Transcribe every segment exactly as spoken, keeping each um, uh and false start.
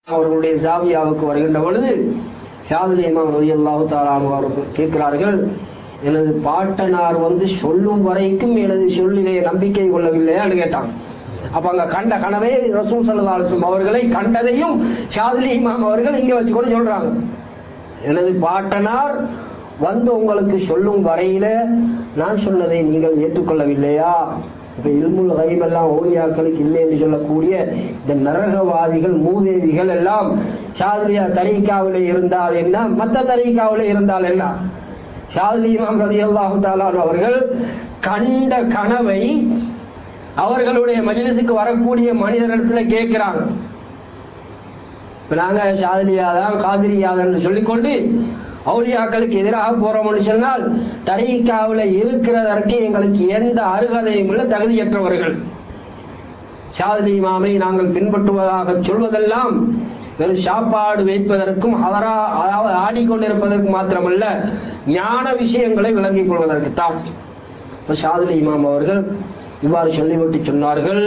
அவர்களுடைய ஜாவியாவுக்கு வருகின்ற பொழுது ஷாதுல் இமாம் ரலியல்லாஹு தஆலா அவர்கள் கேட்கிறார்கள், எனது பாட்டனார் வந்து சொல்லும் வரைக்கும் எனது சொல்லிலே நம்பிக்கை கொள்ளவில்லையான்னு கேட்டாங்க. அப்ப அங்க கண்ட கனவே ரசூல் ஸல்லல்லாஹு அலைஹி வஸல்லம் அவர்களை கண்டதையும் ஷாதுல் இமாம் அவர்கள் இங்க வச்சு கூட சொல்றாங்க. எனது பாட்டனார் வந்து உங்களுக்கு சொல்லும் வரையில நான் சொன்னதை நீங்கள் ஏற்றுக்கொள்ளவில்லையா? இப்ப இல்முல் கைப் எல்லாம் ஓலியாக்களுக்கு இல்லை என்று சொல்லக்கூடிய இந்த நரகவாதிகள் மூதேவிகள் எல்லாம் ஷாதுலியா தரீகாவிலே இருந்தால் என்ன, மற்ற தரீகாவிலே இருந்தால் என்ன? ஷாதுலி இமாம் ரலியல்லாஹு தஆலா அவர்கள் கண்ட கனவை அவர்களுடைய மஜ்லிஸுக்கு வரக்கூடிய மனிதரிடத்துல கேட்கிறாங்க. இப்ப நாங்க ஷாதுலியாதான் காதிரியாதான் சொல்லிக்கொண்டு அவுலியாக்களுக்கு எதிராக போறோம்னு சொன்னால் தரீகாவில் இருக்கிறதற்கு எங்களுக்கு எந்த அருகதையும் இல்லை, தகுதியற்றவர்கள். ஷாதுலி இமாமை நாங்கள் பின்பற்றுவதாக சொல்வதெல்லாம் வெறும் சாப்பாடு வைப்பதற்கும் அவரா அதாவது ஆடிக்கொண்டிருப்பதற்கு மாத்திரமல்ல, ஞான விஷயங்களை விளங்கிக் கொள்வதற்கு தான். ஷாதுலி இமாம் அவர்கள் இவ்வாறு சொல்லிவிட்டு சொன்னார்கள்,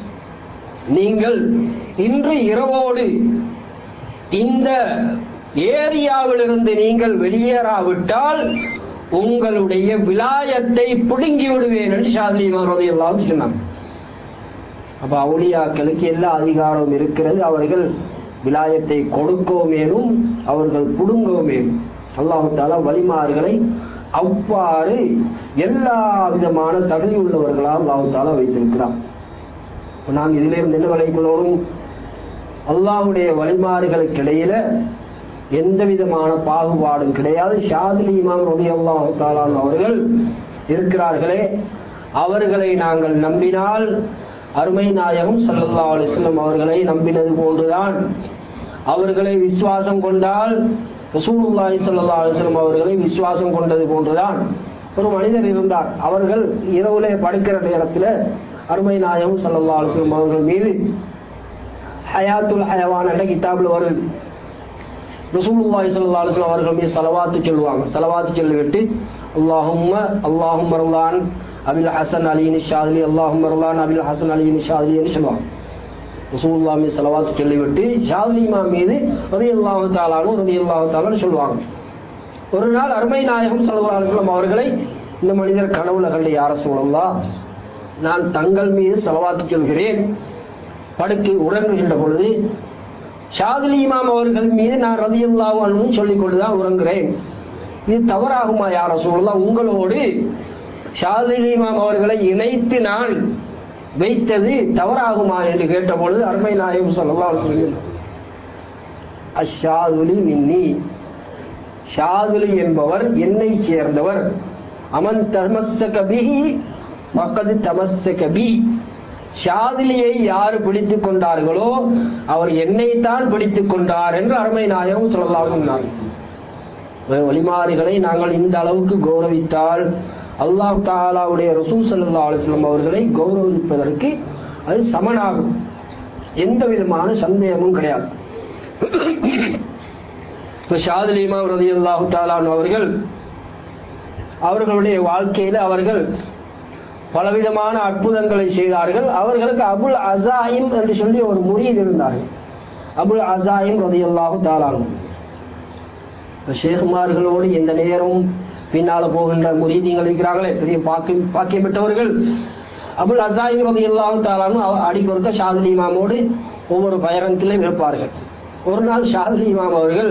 நீங்கள் இன்று இரவோடு இந்த ஏரியாவிலிருந்து நீங்கள் வெளியேறாவிட்டால் உங்களுடைய விலாயத்தை பிடுங்கி விடுவேன் என்று ஷாதுலி இமாம் ரலியல்லாஹு அன்ஹு சொன்னாங்க. அப்ப அவுலியாக்களுக்கு எல்லா அதிகாரமும் இருக்கிறது, அவர்கள் விலாயத்தை கொடுக்கவும் வேணும், அவர்கள் புடுங்கவும் வேணும். அல்லாஹ் தஆலா வலிமார்களை அவ்வாறு எல்லா விதமான தகுதி உள்ளவர்களாக அல்லாஹ் தஆலா வைத்திருக்கிறார். நாம் இதிலிருந்து என்ன விளைக்கொள்ளணும்? அல்லாஹ்வுடைய வலிமார்களுக்கு இடையில எந்த விதமான பாகுபாடும் கிடையாது. ஷாதுலி இமாம் ரலியல்லாஹு தஆலா அவர்கள் இருக்கிறார்களே, அவர்களை நாங்கள் நம்பினால் அருமை நாயகம் ஸல்லல்லாஹு அலைஹி வஸல்லம் அவர்களை நம்பினது போன்றுதான், அவர்களை விசுவாசம் கொண்டால் ரசூலுல்லாஹி ஸல்லல்லாஹு அலைஹி வஸல்லம் அவர்களை விசுவாசம் கொண்டது போன்றுதான். ஒரு மனிதர் இருந்தார், அவர்கள் இரவுலே படுக்கிற நேரத்தில் அருமை நாயகம் ஸல்லல்லாஹு அலைஹி வஸல்லம் அவர்கள் மீது ஹயாத்துல் ஹயவான் என்ற கிதாபில் வருது. ரசூலுல்லாஹி ஸல்லல்லாஹு அலைஹி வஸல்லம் அவர்கள் மீது ஸலவாத்து சொல்லுவாங்க. ஸலவாத்து சொல்லிவிட்டு அல்லாஹும்ம அல்லாஹும்ம ரலான் அபில் ஹசன் அலியின் ஷாதுலி அல்லாஹும்ம ரலான் அபில் ஹசன் அலியின் ஷாதுலி என்று சொல்லுவாங்க. ரசூலுல்லாஹி மீது ஸலவாத்து சொல்லிவிட்டு ஷாதுலி இமாம் மீது ரலியல்லாஹு தஆலா அன்ஹு ரலியல்லாஹு தஆலா சொல்லுவாங்க. ஒரு நாள் அருமை நாயகம் ஸல்லல்லாஹு அலைஹி வஸல்லம் அவர்களை இந்த மனிதர் கனவுல கண்டு, யா ரசூலல்லாஹ், நான் தங்கள் மீது ஸலவாத்து சொல்கிறேன், படுக்கை உறங்குகின்ற பொழுது ஷாதுலி இமாம் அவர்கள் மீது நான் ரலியல்லாஹு அன்ஹு சொல்லிக் கொண்டுதான் உறங்குகிறேன், இது தவறாகுமா யா ரசூலல்லாஹ்? உங்களோடு ஷாதுலி இமாம் அவர்களை இணைத்து நான் வைத்தது தவறாகுமா என்று கேட்ட பொழுது அருமை நாயகம் ஸல்லல்லாஹு அலைஹி வஸல்லம், அஷ்ஷாதுலி மின்னி, ஷாதுலி என்பவர் என்னை சேர்ந்தவர், அமன் தமஸ்ஸக பிஹி ஃபக்கத் தமஸ்ஸக பி, ஷாதுலியை யார் பிடித்துக் கொண்டார்களோ அவர் என்னைத்தான் பிடித்துக் கொண்டார் என்று அருமை நாயகம் ஸல்லல்லாஹு அலைஹி வஸல்லம். வலிமார்களை நாங்கள் இந்த அளவுக்கு கௌரவித்தால் அல்லாஹ் தஆலாவுடைய ரசூல் ஸல்லல்லாஹு அலைஹி வஸல்லம் அவர்களை கௌரவிப்பதற்கு அது சமனாகும், எந்த விதமான சந்தேகமும் கிடையாது. ஷாதுலி இமாம் ரலியல்லாஹு தஆலா அவர்கள் அவர்களுடைய வாழ்க்கையில் அவர்கள் பலவிதமான அற்புதங்களை செய்தார்கள். அவர்களுக்கு அபுல் அஸாயிம் என்று சொல்லி ஒரு முரீத் இருந்தார்கள். அபுல் அஸாயிம் ரலியல்லாஹு தஆலா ஷேகுமார்களோடு எந்த நேரமும் பின்னால போகின்ற முரீதிகள் இருக்கிறார்களே, பெரிய பாக்கியம் பாக்கியம் பெற்றவர்கள். அபுல் அஸாயிம் ரலியல்லாஹு தஆலா அடிக்கொருக்க ஷாதுலி இமாமோடு ஒவ்வொரு பயணத்திலும் இருப்பார்கள். ஒரு நாள் ஷாதுலி இமாம் அவர்கள்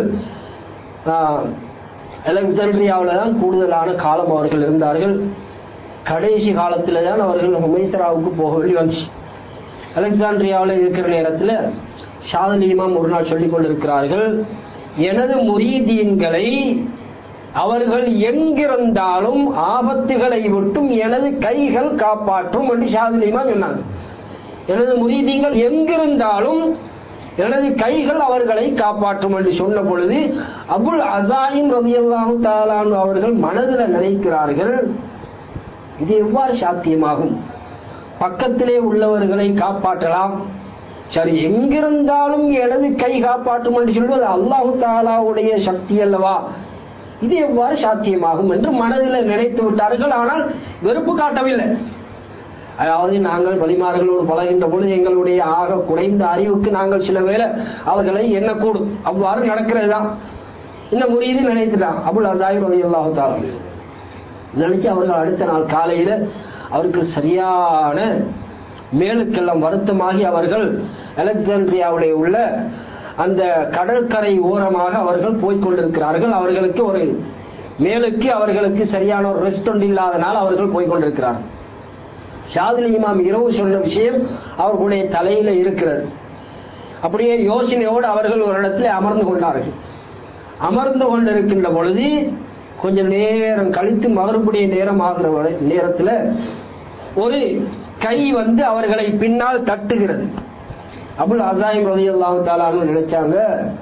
அலெக்சாண்ட்ரியாவில் தான் கூடுதலான காலம் அவர்கள் இருந்தார்கள். கடைசி காலத்தில் தான் அவர்கள் ஹுமைசராவுக்கு போக வேண்டி வந்துச்சு. அலெக்சாண்ட்ரியாவில் இருக்கிற நேரத்தில் ஷாதுலி இமாம் ஒரு நாள் சொல்லிக் கொண்டிருக்கிறார்கள், எனது முரீதீன்களை அவர்கள் எங்கிருந்தாலும் ஆபத்துகளை விட்டும் எனது கைகள் காப்பாற்றும் என்று ஷாதுலி இமாம் சொன்னாங்க. எனது முரீதீன்கள் எங்கிருந்தாலும் எனது கைகள் அவர்களை காப்பாற்றும் என்று சொன்ன பொழுது அபுல் அஸாயிம் ரலியல்லாஹு தஆலா அவர்கள் மனதில் நினைக்கிறார்கள், இது எவ்வாறு சாத்தியமாகும்? பக்கத்திலே உள்ளவர்களை காப்பாற்றலாம், சரி, எங்கிருந்தாலும் எனது கை காப்பாற்றும் என்று சொல்வது அல்லாஹு தஆலாவுடைய சக்தி அல்லவா, இது எவ்வாறு சாத்தியமாகும் என்று மனதில் நினைத்து விட்டார்கள். ஆனால் வெறுப்பு காட்டவில்லை. அதாவது நாங்கள் வலிமார்களோடு பழகின்ற பொழுது எங்களுடைய ஆக குறைந்த அறிவுக்கு நாங்கள் சில வேளை அவர்களை எண்ணக்கூடும். அவ்வாறு நடக்கிறது தான். இந்த முறியீது நினைத்துட்டான் அபுல் அசாஹிப் ரலியல்லாஹு தஆலா நினைச்சு அவர்கள் அடுத்த நாள் காலையில அவருக்கு சரியான மேலுக்கெல்லாம் வருத்தமாகி அவர்கள் அலெக்சாண்ட்ரியாவிலே உள்ள அந்த கடற்கரை ஓரமாக அவர்கள் போய்கொண்டிருக்கிறார்கள். அவர்களுக்கு ஒரு மேலுக்கு அவர்களுக்கு சரியான ஒரு ரெஸ்ட் ஒன்று இல்லாதனால் அவர்கள் போய்கொண்டிருக்கிறார்கள். ஷாதிலி இமாம் இரவு சொன்ன விஷயம் அவர்களுடைய தலையில இருக்கிறது. அப்படியே யோசனையோடு அவர்கள் ஒரு இடத்துல அமர்ந்து கொண்டார்கள். அமர்ந்து கொண்டிருக்கின்ற பொழுது கொஞ்சம் நேரம் கழித்து மறுபடிய நேரம் ஆகிற நேரத்தில் ஒரு கை வந்து அவர்களை பின்னால் தட்டுகிறது. அபுல் அசாஹிப் ரலியல்லாஹு தஆலா நினைச்சாங்க,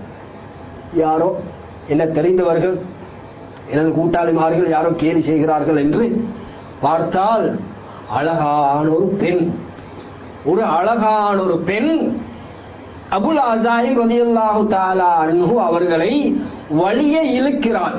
யாரோ என்ன தெரிந்தவர்கள், எனது கூட்டாளிமார்கள் யாரோ கேலி செய்கிறார்கள் என்று பார்த்தால் அழகான ஒரு பெண், ஒரு அழகான ஒரு பெண் அபுல் அசாஹிப் ரலியல்லாஹு தஆலா அன்ஹு அவர்களை வழியே இழுக்கிறாள்.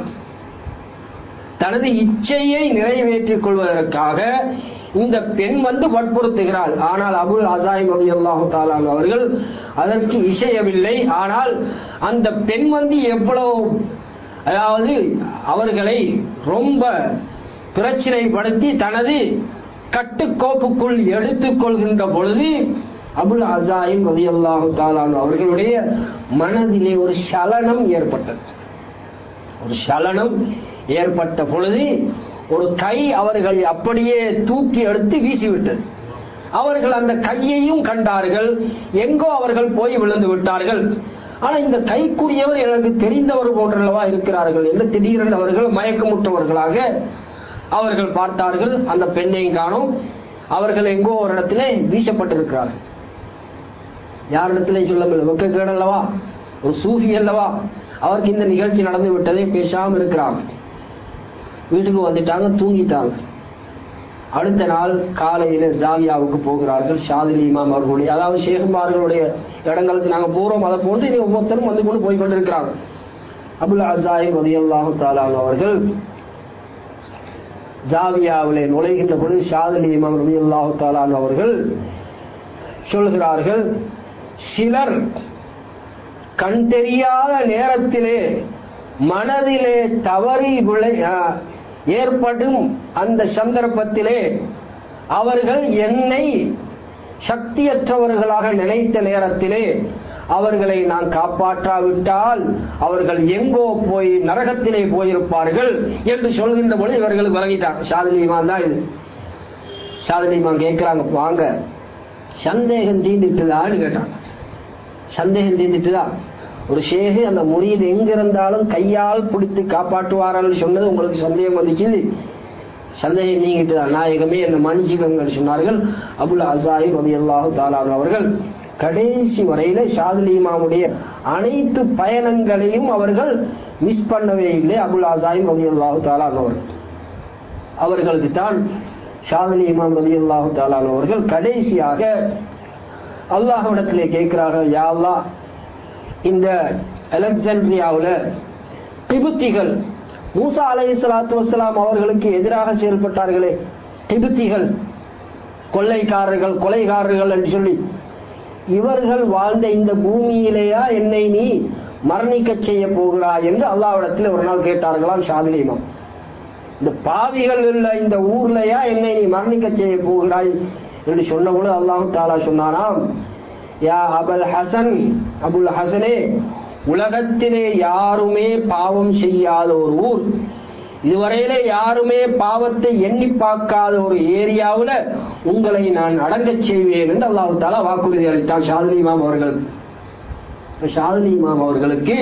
தனது இச்சையை நிறைவேற்றிக் கொள்வதற்காக இந்த பெண் வந்து வற்புறுத்துகிறாள். ஆனால் அபுல் அசாஹிப் ரலியல்லாஹு தஆலா அவர்கள் அதற்கு இசையவில்லை. ஆனால் அந்த பெண் வந்து எவ்வளவு, அதாவது அவர்களை ரொம்ப பிரச்சனைப்படுத்தி தனது கட்டுக்கோப்புக்குள் எடுத்துக் கொள்கின்ற பொழுது அபுல் அசாஹிப் ரலியல்லாஹு தஆலா அவர்களுடைய மனதிலே ஒரு சலனம் ஏற்பட்டது. ஒரு சலனம் ஏற்பட்ட பொழுது ஒரு கை அவர்களை அப்படியே தூக்கி எடுத்து வீசிவிட்டது. அவர்கள் அந்த கையையும் கண்டார்கள், எங்கோ அவர்கள் போய் விழுந்து விட்டார்கள். ஆனா இந்த கைக்குரியவர் எனக்கு தெரிந்தவர் போன்றல்லவா இருக்கிறார்கள் என்று திடீரென்று அவர்கள் மயக்கமுற்றவர்களாக அவர்கள் பார்த்தார்கள். அந்த பெண்ணையும் காணும், அவர்கள் எங்கோ ஒரு இடத்திலே வீசப்பட்டிருக்கிறார்கள். யாரிடத்திலே சொல்ல வெக்க கேடல்லவா, ஒரு சூஃபி அல்லவா, அவருக்கு இந்த நிகழ்ச்சி நடந்து விட்டதை பேசாமல் இருக்கிறாங்க. வீட்டுக்கு வந்துட்டாங்க, தூங்கிட்டாங்க. அடுத்த நாள் காலையில ஜாவியாவுக்கு போகிறார்கள். ஷாதிலி இமாம் அவர்களுடைய, அதாவது ஷேகுமார்களுடைய இடங்களுக்கு நாங்கள் போறோம், அதை போன்று இனி ஒவ்வொருத்தரும் வந்து கொண்டு போய் கொண்டிருக்கிறாங்க. அபுல் அசாஹிப் ரலியல்லாஹு தஆலா அவர்கள் ஜாவியாவிலே நுழைகின்ற பொழுது ஷாதிலி இமாம் ரலியல்லாஹு தஆலா அவர்கள் சொல்கிறார்கள், சிலர் கண் தெரியாத நேரத்திலே மனதிலே தவறி விளை ஏற்படும் அந்த சந்தர்ப்பத்திலே அவர்கள் என்னை சக்தியற்றவர்களாக நினைத்த நேரத்திலே அவர்களை நான் காப்பாற்றாவிட்டால் அவர்கள் எங்கோ போய் நரகத்திலே போயிருப்பார்கள் என்று சொல்கின்ற பொழுது இவர்கள் விளங்கிட்டாங்க. ஷாதிலி இமாம் தான் இது. ஷாதிலி இமாம் கேட்கிறாங்க, வாங்க சந்தேகம் தீண்டிட்டுதான்னு கேட்டாங்க. சந்தேகம் தீண்டிட்டுதா? ஒரு ஷேகு அந்த முரீது எங்க இருந்தாலும் கையால் பிடித்து காப்பாற்றுவார்கள் சொன்னது உங்களுக்கு சந்தேகம் வந்துச்சு, சந்தேகம் நீங்கிட்டுதான், நாயகமே என்ன மன்னிச்சுக்கங்கள் சொன்னார்கள். அபுல் அசாஹிப் ரலியல்லாஹு தஆலா அவர்கள் கடைசி வரையில ஷாதிலி இமாமுடைய அனைத்து பயணங்களையும் அவர்கள் மிஸ் பண்ணவே இல்லை. அபுல் அசாஹிப் ரலியல்லாஹு தஆலா அவர்கள் அவர்களுக்கு தான் ஷாதிலி இமாம் ரலியல்லாஹு தஆலா அவர்கள் கடைசியாக அல்லாஹ்விடத்திலே கேட்கிறார்கள், யா அல்லாஹ், இந்த அலெக்சாண்ட்ரியாவில் கிபுத்திகள் மூசா அலைஹிஸ்ஸலாத்து வஸ்ஸலாம் அவர்களுக்கு எதிராக செயல்பட்டார்களே, கிபுத்திகள் கொள்ளைக்காரர்கள் கொலைகாரர்கள் என்று சொல்லி, இவர்கள் வாழ்ந்த இந்த பூமியிலேயா என்னை நீ மரணிக்க செய்ய போகிறாய் என்று அல்லாஹ்விடத்தில் ஒரு நாள் கேட்டார்களாம் ஷாதிலி இமாம். இந்த பாவிகள் உள்ள இந்த ஊர்லயா என்னை நீ மரணிக்க செய்ய போகிறாய் என்று சொன்னபோது அல்லாஹ் தஆலா சொன்னானாம், யா அபுல் ஹசன், அபுல் ஹசனே, உலகத்திலே யாருமே பாவம் செய்யாத ஒரு ஊர், இதுவரையிலே யாருமே பாவத்தை எண்ணி பார்க்காத ஒரு ஏரியாவில் உங்களை நான் அடங்கச் செய்வேன் என்று அல்லாஹ் தஆலா வாக்குறுதி அளித்தான் ஷாதிலி இமாம் அவர்கள். ஷாதிலி இமாம் அவர்களுக்கு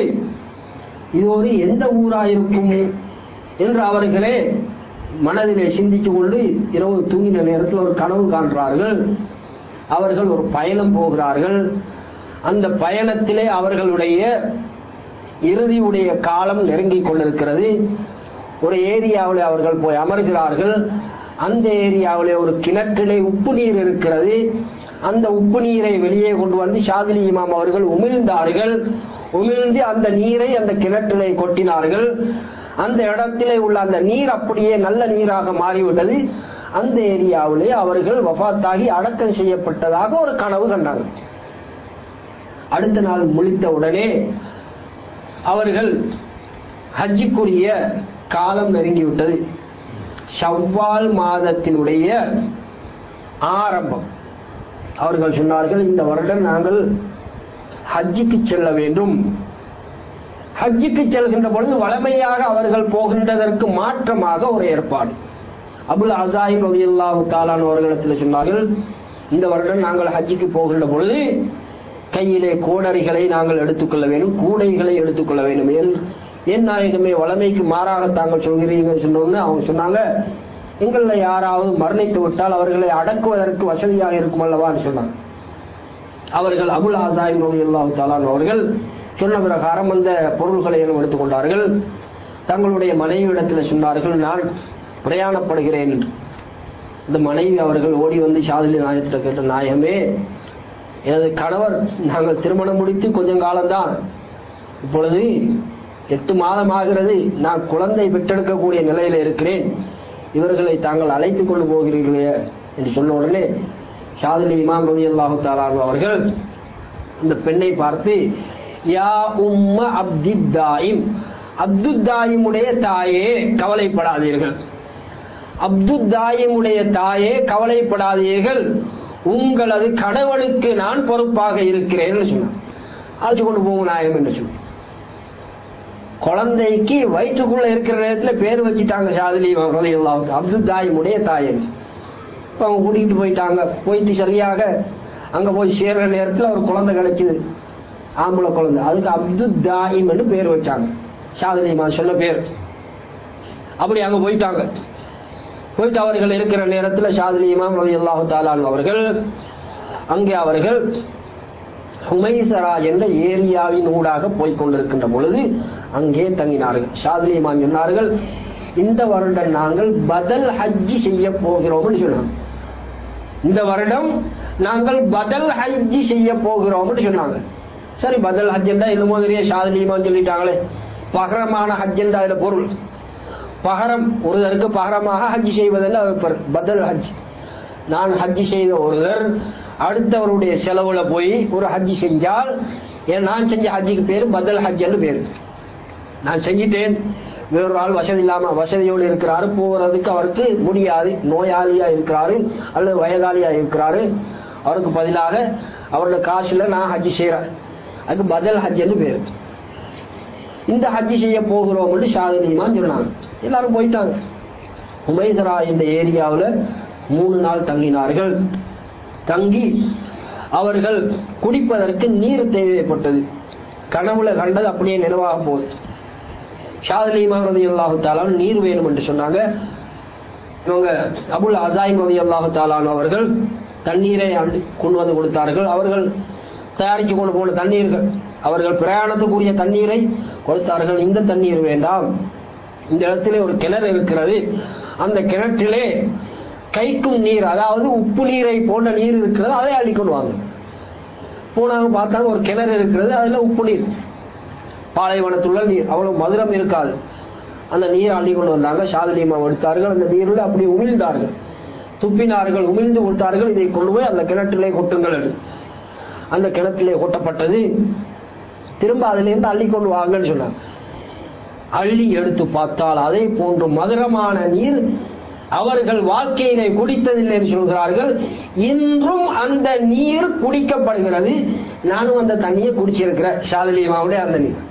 இது ஒரு எந்த ஊராயிருக்கும் என்று அவர்களே மனதிலே சிந்தித்துக் கொண்டு இரவு தூங்கின நேரத்தில் ஒரு கனவு காண்கிறார்கள். அவர்கள் ஒரு பயணம் போகிறார்கள். அந்த பயணத்திலே அவர்களுடைய இறுதியுடைய காலம் நெருங்கிக் கொண்டிருக்கிறது. ஒரு ஏரியாவில் அவர்கள் போய் அமர்கிறார்கள். அந்த ஏரியாவிலே ஒரு கிணற்றிலே உப்பு நீர் இருக்கிறது. அந்த உப்பு நீரை வெளியே கொண்டு வந்து ஷாதிலி இமாம் அவர்கள் உமிழ்ந்தார்கள். உமிழ்ந்து அந்த நீரை அந்த கிணற்றிலே கொட்டினார்கள். அந்த இடத்திலே உள்ள அந்த நீர் அப்படியே நல்ல நீராக மாறிவிட்டது. அந்த ஏரியாவிலே அவர்கள் வஃபாத்தாகி அடக்கம் செய்யப்பட்டதாக ஒரு கனவு கண்டாங்க. அடுத்த நாள் முழித்த உடனே அவர்கள் ஹஜ்ஜுக்குரிய காலம் நெருங்கிவிட்டது. ஷவ்வால் மாதத்தினுடைய ஆரம்பம். அவர்கள் சொன்னார்கள், இந்த வருடம் நாங்கள் ஹஜ்ஜுக்கு செல்ல வேண்டும். ஹஜ்ஜுக்கு செல்கின்ற பொழுது வளமையாக அவர்கள் போகின்றதற்கு மாற்றமாக ஒரு ஏற்பாடு. அபுல் அஸாயிம் ரலியல்லாஹு தஆலா அவர்களிடத்தில் சொன்னார்கள், இந்த வருடம் நாங்கள் ஹஜ்ஜுக்கு போகின்ற பொழுது கையிலே கோடரிகளை நாங்கள் எடுத்துக்கொள்ள வேண்டும், கூடைகளை எடுத்துக்கொள்ள வேண்டும். என் நாயகமே, வளமைக்கு மாறாக தாங்கள் சொல்கிறீங்க சொன்னோன்னு அவங்க சொன்னாங்க, எங்கள யாராவது மரணித்து விட்டால் அவர்களை அடக்குவதற்கு வசதியாக இருக்கும் அல்லவான்னு சொன்னாங்க. அவர்கள் அபுல் அஸாயிம் ரலியல்லாஹு தஆலா அவர்கள் சொன்ன பிரகாரம் அந்த பொருள்களை எடுத்துக்கொண்டார்கள். தங்களுடைய மனைவியிடத்தில் சொன்னார்கள், நான் பிரயாணப்படுகிறேன். இந்த மனைவி அவர்கள் ஓடி வந்து ஷாதுலி நாயகத்தில் கேட்ட, நாயகமே, எனது கணவர் நாங்கள் திருமணம் முடித்து கொஞ்சம் காலம்தான், இப்பொழுது எட்டு மாதம் ஆகிறது, நான் குழந்தை பெற்றெடுக்கக்கூடிய நிலையில இருக்கிறேன், இவர்களை தாங்கள் அழைத்துக் கொண்டு போகிறீர்களே என்று சொன்ன உடனே ஷாதுலி இமாம் ரலியல்லாஹு தஆலா அவர்கள் இந்த பெண்ணை பார்த்து, யா உம்ம அப்துத்தாயிம், அப்துத்தாயிமுடைய தாயே கவலைப்படாதீர்கள், அப்துத்தாயிமுடைய தாயே கவலைப்படாதீர்கள், உங்களது கணவனுக்கு நான் பொறுப்பாக இருக்கிறேன் சொன்னான். அழைச்சு கொண்டு போங்க நாயகம் என்று சொன்ன. குழந்தைக்கு வயிற்றுக்குள்ள இருக்கிற நேரத்தில் பேர் வச்சுட்டாங்க ஷாதுலி ரலியல்லாஹு அப்துத்தாயிமுடைய தாயை. அவங்க கூட்டிகிட்டு போயிட்டாங்க. போயிட்டு சரியாக அங்க போய் சேர்ற நேரத்தில் ஒரு குழந்தை கிடைச்சது, ஆம்பளை குழந்தை. அதுக்கு அப்துத்தாயிம் என்று பேர் வச்சாங்க, ஷாதுலி சொன்ன பேர். அப்படி அங்க போயிட்டாங்க. போயிட்டு அவர்கள் இருக்கிற நேரத்தில் ஷாதுலி இமாம் ரலியல்லாஹு தஆலா அவர்கள் அங்கே அவர்கள் ஹுமைசரா என்ற ஏரியாவின் ஊடாக போய் கொண்டிருக்கின்ற பொழுது அங்கே தங்கினார்கள். ஷாதுலி இமாம் சொன்னார்கள், இந்த வருடம் நாங்கள் பதல் ஹஜ்ஜி செய்ய போகிறோம் சொன்னாங்க. இந்த வருடம் நாங்கள் பதல் ஹஜ்ஜி செய்ய போகிறோம் சொன்னாங்க. சரி, பதல் ஹஜ் என்றா என்னமோ தெரிய ஷாதுலி இமாம் சொல்லிட்டாங்களே, பகரமான ஹஜ் என்ற அதுல பொருள். பகரம், ஒருவருக்கு பகரமாக ஹஜ் செய்வதில் பதல் ஹஜ். நான் ஹஜ் செய்த ஒருவர் அடுத்தவருடைய செலவுல போய் ஒரு ஹஜ் செஞ்சால் நான் செஞ்ச ஹஜ்ஜுக்கு பேரு பதல் ஹஜ் என்று பேரு. நான் செஞ்சிட்டேன், வேறொரு ஆள் வசதி இல்லாம வசதியோடு இருக்கிறாரு, போகிறதுக்கு அவருக்கு முடியாது, நோயாளியா இருக்கிறாரு அல்லது வயதாளியா இருக்கிறாரு, அவருக்கு பதிலாக அவரோட காசுல நான் ஹஜ் செய்யறேன், அதுக்கு பதல் ஹஜ் என்று பேரு. இந்த ஹஜ் செய்ய போகிறோம் என்று ஷாதுலி இமாம் சொன்னாங்க. எல்லாரும் போயிட்டாங்க. ஹுமைசரா இந்த ஏரியாவில் மூணு நாள் தங்கினார்கள். தங்கி அவர்கள் குடிப்பதற்கு நீர் தேவைப்பட்டது. கனவுல கண்டது அப்படியே நினைவாக போகுது. ஷாதுலி இமாம் ரலியல்லாஹு தஆலா நீர் வேணும் என்று சொன்னாங்க. இவங்க அபுல் அஸாயிம் ரலியல்லாஹு தஆலா அவர்கள் தண்ணீரை கொண்டு வந்து கொடுத்தார்கள். அவர்கள் தயாரித்து கொண்டு போன தண்ணீர்கள், அவர்கள் பிரயாணத்துக்குரிய தண்ணீரை கொடுத்தார்கள். இந்த தண்ணீர் வேண்டாம், இந்த இடத்திலே ஒரு கிணறு இருக்கிறது, அந்த கிணற்றிலே கைக்கும் நீர், அதாவது உப்பு நீரை போன்ற நீர் இருக்கிறது, அதை அள்ளிக்கொண்டு வாங்க. போனாங்க, பார்த்தாங்க ஒரு கிணறு இருக்கிறது, அதுல உப்பு நீர், பாலைவனத்துள்ள நீர், அவ்வளவு மதுரம் இருக்காது. அந்த நீரை அள்ளி கொண்டு வந்தாங்க. ஷாதுலி இமாம் எடுத்தார்கள். அந்த நீரில் அப்படி உமிழ்ந்தார்கள், துப்பினார்கள், உமிழ்ந்து கொடுத்தார்கள். இதை கொண்டு போய் அந்த கிணற்றிலே கொட்டுங்கள். அந்த கிணற்றிலே கொட்டப்பட்டது. திரும்ப அதிலிருந்து அள்ளி கொண்டு வாங்கன்னு சொன்னாங்க. அள்ளி எடுத்து பார்த்தால் அதே போன்று மதுரமான நீர். அவர்கள் வாழ்க்கையிலே குடித்ததில்லை என்று சொல்கிறார்கள். இன்றும் அந்த நீர் குடிக்கப்படுகிறது. நானும் அந்த தண்ணியை குடிச்சிருக்கிறேன், ஷாதுலி இமாமுடைய அந்த நீர்.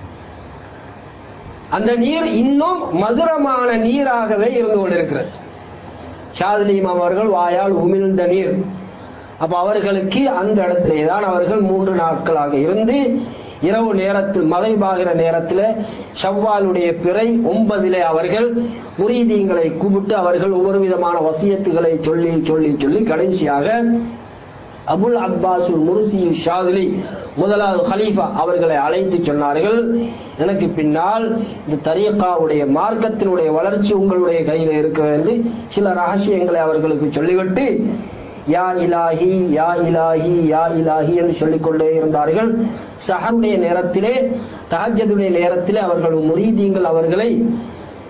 அந்த நீர் இன்னும் மதுரமான நீராகவே இருந்து கொண்டிருக்கிறது. ஷாதுலி இமாம் அவர்கள் வாயால் உமிழ்ந்த நீர். அப்ப அவர்களுக்கு அந்த இடத்திலே தான் அவர்கள் மூன்று நாட்களாக இருந்து இரவு நேரத்தில் மறைவாகிற நேரத்தில் ஷவ்வாலுடைய பிறை ஒன்பதிலே அவர்கள் முரீதீன்களை கூப்பிட்டு அவர்கள் ஒவ்வொரு விதமான வசியத்துகளை சொல்லி சொல்லி சொல்லி கடைசியாக அபுல் அப்பாசுல் முர்சி ஷாதுலி முதலாவது ஹலீஃபா அவர்களை அழைத்து சொன்னார்கள், எனக்கு பின்னால் இந்த தரீகாவுடைய மார்க்கத்தினுடைய வளர்ச்சி உங்களுடைய கையில் இருக்க என்று சில ரகசியங்களை அவர்களுக்கு சொல்லிவிட்டு யா இலாஹி யா இலாஹி யா இலாஹி என்று சொல்லிக்கொண்டே இருந்தார்கள். சஹருடைய நேரத்திலே, தஹஜ்ஜுடைய நேரத்திலே அவர்கள் முரீதீன்கள் அவர்களை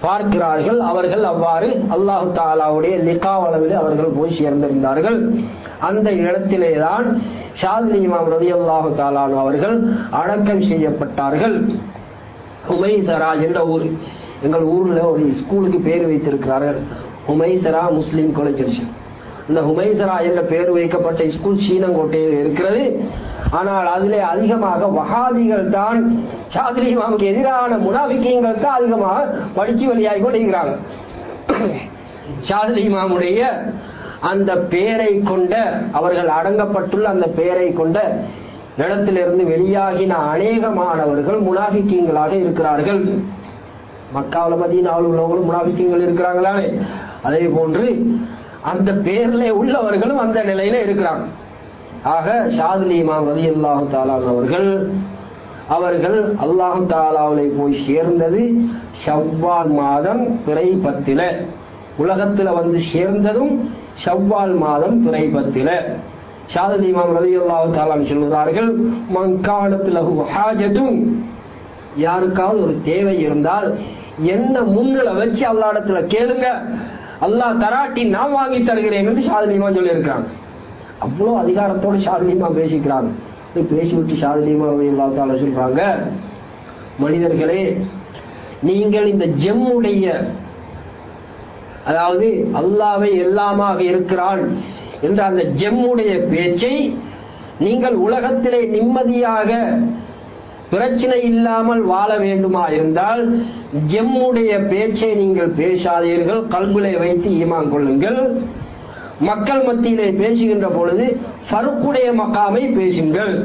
பார்க்கிறார்கள். அவர்கள் அவ்வாறு அல்லாஹு தஆலாவுடைய லிகா அளவில் அவர்கள் போய் சேர்ந்திருந்தார்கள். அந்த இடத்திலேதான் ஷாதிலி இமாம் ரலியல்லாஹு தஆலா அவர்கள் அடக்கம் செய்யப்பட்டார்கள். உமைசரா என்ற ஊர், எங்கள் ஊர்ல ஒரு ஸ்கூலுக்கு பேர் வைத்திருக்கிறார்கள், உமைசரா முஸ்லிம் காலேஜ். இந்த உமைசரா என்ற பெயர் வைக்கப்பட்ட ஸ்கூல் சீனங்கோட்டையில் இருக்கிறது. ஆனால் அதிலே அதிகமாக வஹாபிகள் தான், ஷாதிலி இமாமுக்கு எதிரான முனாஃபிகீன்கள் தான் அதிகமாக படிச்சு வெளியாகி கொண்டிருக்கிறாங்க. ஷாதிலி இமாமுடைய அந்த பெயரை கொண்ட, அவர்கள் அடங்கப்பட்டுள்ள அந்த பெயரை கொண்ட இடத்திலிருந்து வெளியாகின அநேகமானவர்கள் முனாஃபிகீன்களாக இருக்கிறார்கள். மக்காவுல மதீனாவுல உள்ளவங்களும் முனாஃபிகீன்கள் இருக்கிறாங்களானே, அதே போன்று அந்த பெயர்ல உள்ளவர்களும் அந்த நிலையில இருக்கிறாங்க. ஆக ஷாதிலி இமாம் ரலியல்லாஹு தஆலா அவர்கள் அவர்கள் அல்லாஹு தஆலாவை போய் சேர்ந்தது ஷவ்வால் மாதம் பிறை பத்தில, உலகத்துல வந்து சேர்ந்ததும் ஷவ்வால் மாதம் பிறை பத்தில. ஷாதிலி இமாம் ரலியல்லாஹு தஆலா சொல்கிறார்கள், மன் கானத் லஹு ஹாஜத்துன், யாருக்காவது ஒரு தேவை இருந்தால் என்ன முன்னில வச்சு அல்லாஹ்விடத்துல கேளுங்க, அல்லாஹ் தராட்டி நான் வாங்கி தருகிறேன் என்று ஷாதிலி இமாம் சொல்லி இருக்காங்க. அவ்வளவு அதிகாரத்தோடு ஷாதிலி இமாம் பேசிக்கிறாங்க. பேசிவிட்டு ஷாதிலி இமாம் ரலியல்லாஹு தஆலா சொல்றாங்க, மனிதர்களே, நீங்கள் இந்த ஜம்முடைய, அதாவது அல்லாஹ்வை எல்லாமாக இருக்கிறான் என்ற அந்த ஜம்முடைய பேச்சை நீங்கள் உலகத்திலே நிம்மதியாக பிரச்சனை இல்லாமல் வாழ வேண்டுமா இருந்தால் ஜம்முடைய பேச்சை நீங்கள் பேசாதீர்கள், கல்பிலே வைத்து ஈமான் கொள்ளுங்கள். மக்கள் மத்தியிலே பேசுகின்ற பொழுது ஃபருக்குடைய மக்காமை பேசுங்கள்.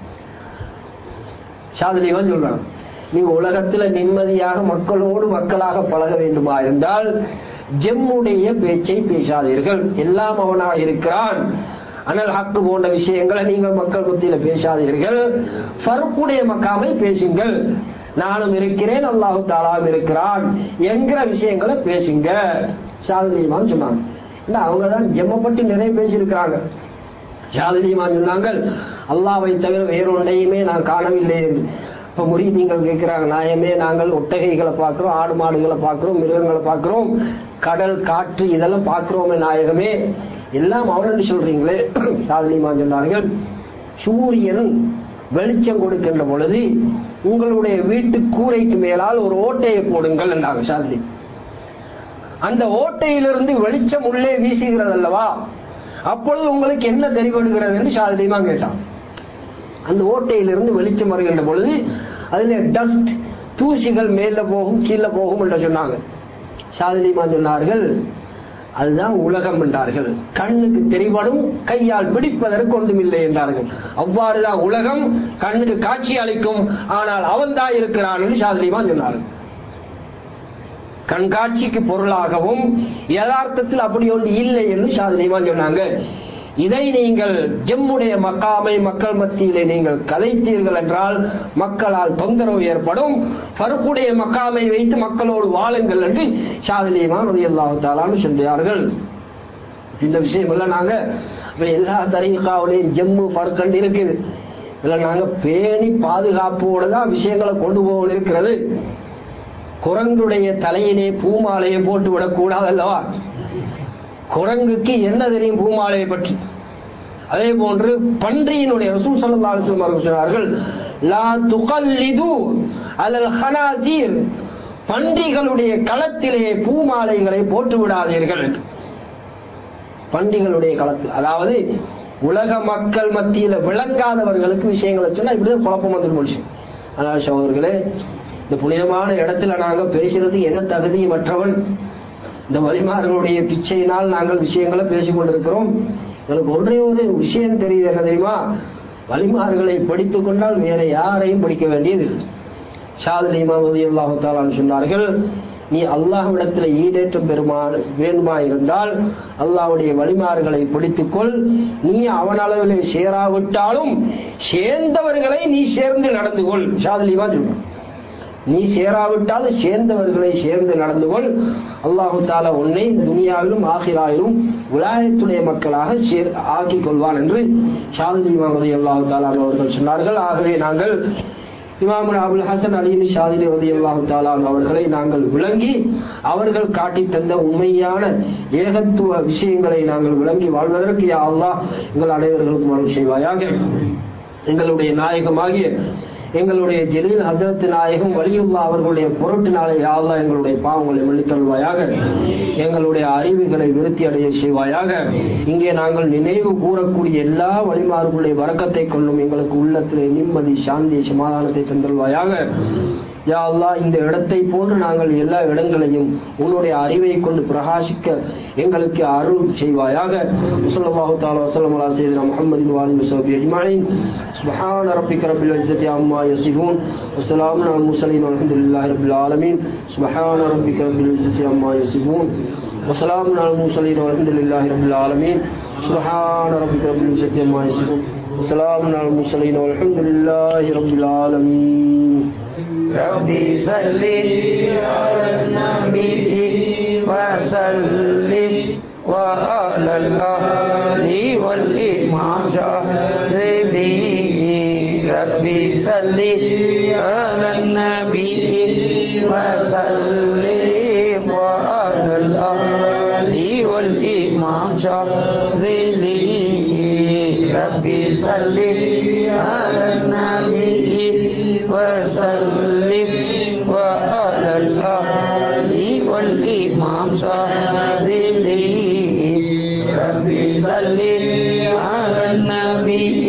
ஷாதிலிகள் சொல்றாங்க, நீங்க உலகத்துல நிம்மதியாக மக்களோடு மக்களாக பழக வேண்டுமா இருந்தால் ஜம்முடைய பேச்சை பேசாதீர்கள். எல்லாம் அவனாக இருக்கிறான், அனல் ஹக்கு போன்ற விஷயங்களை நீங்கள் மக்கள் மத்தியில பேசாதீர்கள். ஃபருக்குடைய மக்காமை பேசுங்கள். நானும் இருக்கிறேன், அல்லாஹு தஆலாவும் இருக்கிறான் என்கிற விஷயங்களை பேசுங்க. ஷாதிலி இமாம் சொன்னாங்க. அவங்கதான் ஜம்ம பற்றி நிறைய பேசியிருக்கிறாங்க. ஷாதிலி இமாம் சொன்னாங்க, அல்லாஹ்வை தவிர வேறொன்றையுமே நான் காணவில்லை. இப்ப முரீதீன்கள் கேட்கிறாங்க, நாயமே நாங்கள் ஒட்டகைகளை பார்க்கிறோம், ஆடு மாடுகளை பார்க்கிறோம், மிருகங்களை பார்க்கிறோம், கடல் காற்று இதெல்லாம் பார்க்கிறோமே நாயகமே, எல்லாம் அவனு சொல்றீங்களே. ஷாதிலி இமாம் சொன்னார்கள், சூரியன் வெளிச்சம் கொடுக்கின்ற பொழுது உங்களுடைய வீட்டு கூரைக்கு மேலால் ஒரு ஓட்டையை போடுங்கள் என்றாங்க ஷாதிலி. அந்த ஓட்டையிலிருந்து வெளிச்சம் உள்ளே வீசுகிறது அல்லவா, அப்பொழுது உங்களுக்கு என்ன தெரிவிக்கிறது என்று ஷாதிலி இமாம் கேட்டான். அந்த ஓட்டையிலிருந்து வெளிச்சம் வருகின்ற பொழுது அதுல டஸ்ட் தூசிகள் மேல போகும் கீழே போகும் என்று சொன்னாங்க. ஷாதிலி இமாம் சொன்னார்கள், அதுதான் உலகம் என்றார்கள். கண்ணுக்கு தெரிவடும், கையால் பிடிப்பதற்கு ஒன்றுமில்லை என்றார்கள். அவ்வாறுதான் உலகம் கண்ணுக்கு காட்சி அளிக்கும், ஆனால் அவன் தான் இருக்கிறான் என்று ஷாதிலி இமாம் சொன்னார்கள். கண்காட்சிக்கு பொருளாகவும் யதார்த்தத்தில் அப்படி ஒன்று இல்லை என்று ஷாதிலி இமாம் சொன்னாங்க. இதை நீங்கள் ஜம்முடைய மக்காமை மக்கள் மத்தியிலே நீங்கள் கதைத்தீர்கள் என்றால் மக்களால் தொந்தரவு ஏற்படும். ஃபருக்குடைய மக்காமை வைத்து மக்களோடு வாழுங்கள் என்று ஷாதிலி இமாம் ரலியல்லாஹு தஆலா சொன்னார்கள். இந்த விஷயம் எல்லாம் நாங்க எல்லா தரீகாவிலையும் ஜம்மு ஃபர்கண்ட் இருக்குது, இதுல நாங்க பேணி பாதுகாப்போடு தான் விஷயங்களை கொண்டு போக இருக்கிறது. குரங்குடைய தலையிலே பூமாலையை போட்டு விடக் கூடாது அல்லவா? குரங்குக்கு என்ன தெரியும் பூமாலையை பற்றி? அதே போன்று பன்றியினுடைய ரசூல் ஸல்லல்லாஹு அலைஹி வஸல்லம் சொன்னார்கள், லா துகல்லிது அலல் ஹனாதீர், பன்றிகளுடைய களத்திலே பூமாலைகளை போட்டு விடாதீர்கள். பன்றிகளுடைய களத்தில், அதாவது உலக மக்கள் மத்தியில விளங்காதவர்களுக்கு விஷயங்களை சொன்னா இப்படிதான் குழப்பம் வந்துடும் விஷயம். அதனால சகோதரர்களே, இந்த புனிதமான இடத்துல நாங்க பேசுறது என்ன தகுதியமற்றவன்? இந்த வலிமார்களுடைய பிச்சையினால் நாங்கள் விஷயங்களை பேசிக் கொண்டிருக்கிறோம். எனக்கு ஒன்றே ஒரு விஷயம் தெரியுது, என்ன தெரியுமா? வலிமார்களை படித்துக் கொண்டால் வேற யாரையும் படிக்க வேண்டியது. ஷாதிலி இமாம் ரலியல்லாஹு தஆலா சொன்னார்கள், நீ அல்லாஹ்விடத்தில் ஈடேற்றம் பெறுமா வேண்டுமா இருந்தால் அல்லாஹ்வுடைய வலிமார்களை பிடித்துக்கொள். நீ அவன் அளவிலே சேராவிட்டாலும் சேர்ந்தவர்களை நீ சேர்ந்து நடந்து கொள். ஷாதிலி இமாம் சொன்னார், நீ சேராவிட்டால் சேர்ந்தவர்களை சேர்ந்து நடந்து கொள். அல்லாஹு தஆலா உன்னை துனியாவிலும் ஆகிராவிலும் விலாயத்துடைய மக்களாக ஆக்கிக் கொள்வான் என்று ஷாதிலி இமாம் ரலியல்லாஹு தஆலா அவர்கள் சொன்னார்கள். ஆகவே நாங்கள் இமாம் அபுல் ஹசன் அலி ஷாதிலி ரலியல்லாஹு தஆலா அவர்களை நாங்கள் விளங்கி அவர்கள் காட்டி தந்த உண்மையான ஏகத்துவ விஷயங்களை நாங்கள் விளங்கி வாழ்வதற்கு யா அல்லாஹ் எங்கள் அனைவர்களுக்கும் அருள் செய்வாயாக. எங்களுடைய நாயகமாகிய எங்களுடைய ஜலீல் ஹஜரத் நாயகம் வலியுல்லா அவர்களுடைய பொருட்டினாலே யா அல்லாஹ் எங்களுடைய பாவங்களை மன்னித்தருள்வாயாக. எங்களுடைய அறிவுகளை விருத்தி அடைய செய்வாயாக. இங்கே நாங்கள் நினைவு கூறக்கூடிய எல்லா வழிமார்களுடைய வரக்கத்தை கொள்ளும் எங்களுக்கு உள்ளத்திலே நிம்மதி, சாந்தி, சமாதானத்தை தந்தருள்வாயாக. யா அல்லாஹ் இந்த இடத்தை போன்று நாங்கள் எல்லா இடங்களையும் உன்னுடைய அறிவை கொண்டு பிரகாசிக்க எங்களுக்கு அருள் செய்வாயாக. ஸல்லல்லாஹு தஆலா வஸல்லம் அலா சய்யிதினா முஹம்மதின் வ ஆலிஹி வஸஹ்பிஹி அஜ்மஈன். சுப்ஹான ரப்பிக ரப்பில் இஸ்ஸத்தி அம்மா யசிஃபூன் வ ஸலாமுன் அலல் முர்ஸலீன் வல்ஹம்துலில்லாஹி ரப்பில் ஆலமீன். சுப்ஹான ரப்பிக ரப்பில் இஸ்ஸத்தி அம்மா யசிஃபூன் வ ஸலாமுன் அலல் முர்ஸலீன் வல்ஹம்துலில்லாஹி ரப்பில் ஆலமீன். சுப்ஹான ரப்பிக ரப்பில் இஸ்ஸத்தி அம்மா யசிஃபூன் வ ஸலாமுன் அலல் முர்ஸலீன் வல்ஹம்துலில்லாஹி ரப்பில் ஆலமீன். ربي صل على النبي وسلم وعلى الآل والإمام شاهدي. ربي صل على النبي وسلم وعلى الآل والإمام شاهدي. ربي صل على النبي وسلم وعلى الآل والإمام شاهدي. ربي صل على النبي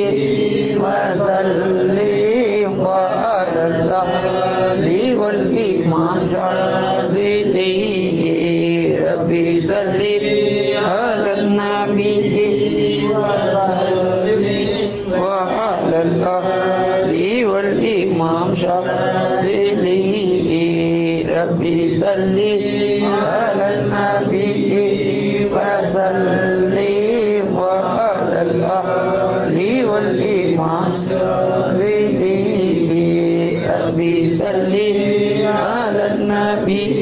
وسلم وعلى الآل والإمام شاهدي. ربي صل على النبي وسلم وعلى الآل والإمام شاهدي. ربي صل على النبي وسلم وعلى الآل والإمام شاهدي. ربي صل على النبي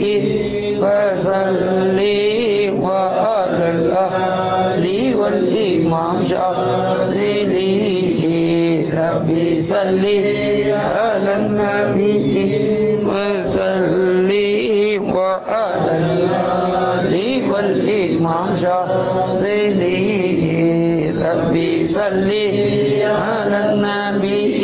وسلم وعلى الآل والإمام شاهدي. ربي صل على النبي وسلم وعلى الآل والإمام شاهدي. ربي صل على النبي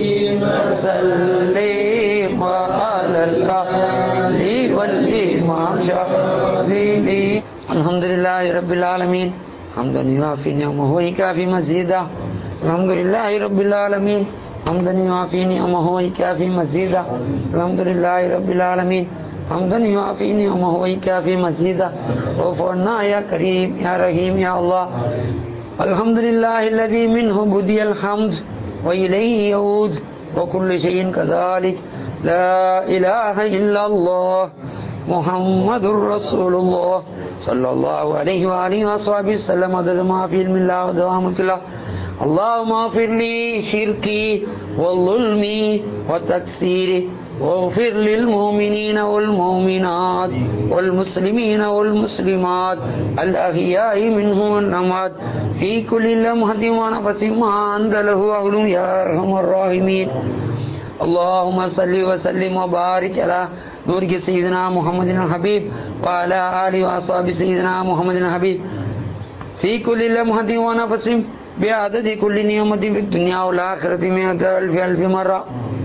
وسلم وعلى الآل والإمام شاهدي. الحمد لله رب العالمين حمدا يوافي نعمه ويكافي مزيدا. الحمد لله رب العالمين حمدا يوافي نعمه ويكافي مزيدا. الحمد لله رب العالمين حمدا يوافي نعمه ويكافي مزيدا. واعف عنا يا كريم يا رحيم يا الله. الحمد لله الذي منه بدي الحمد وإليه يعود وكل شيء كذلك. لا إله إلا الله محمد رسول الله صلى الله عليه وآله وصحبه وسلم. عدد ما في علم الله ودوام الله. اللهم اغفر لي شركي وظلمي وتكسيري واغفر للمؤمنين والمؤمنات والمسلمين والمسلمات الأحياء منهم والأموات في كل لمحة ونفس ما أنت له أهل يا أرحم الراحمين. اللهم صل وسلم وبارك على نور سيدنا محمد الحبيب وعلى آله وأصحابه سيدنا محمد الحبيب في كل لمحة ونفس بعدد كل نعمة في الدنيا والآخرة مئة ألف ألف مرة.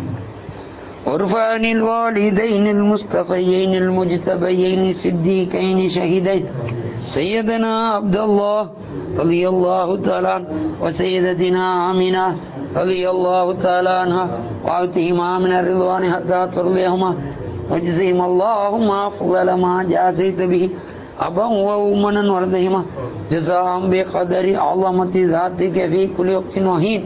وارفع عن الوالدين المصطفيين المجتبيين الصديقين شهيدين سيدنا عبد الله رضي الله تعالى وسيدتنا آمنة رضي الله تعالى عنها وأعطيهما من الرضوان حتى ترضيهما واجزهم اللهم أفضل ما جازيت به أبا وأمنا وارضهما جزاء بقدر عظمة ذاتك في كل وقت وحين.